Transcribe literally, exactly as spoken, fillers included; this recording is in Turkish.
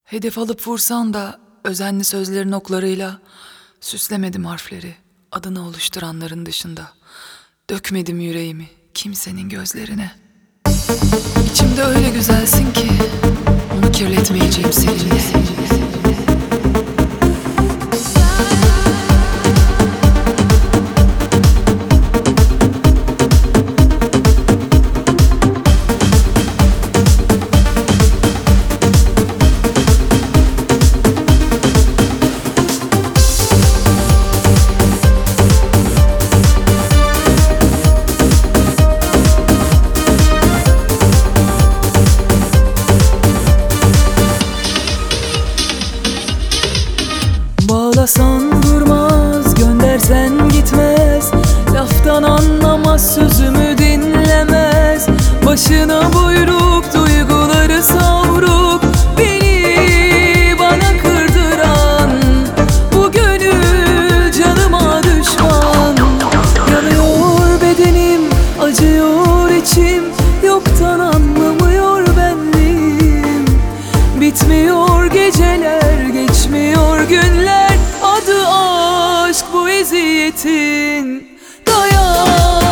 Hedef alıp vursan da özenli sözlerin oklarıyla süslemedim harfleri adını oluşturanların dışında. Dökmedim yüreğimi kimsenin gözlerine. İçimde öyle güzelsin ki onu kirletmeyeceğim seninle. Bağlasan durmaz, göndersen gitmez. Laftan anlamaz, sözümü dinlemez. Başına buyruk, duyguları savruk. Beni bana kırdıran bu gönül canıma düşman. Yanıyor bedenim, acıyor içim. Yoktan anlamıyor benliğim. Bitmiyor geceler, geçmiyor günler. Adı aşk bu eziyetin. Dayan.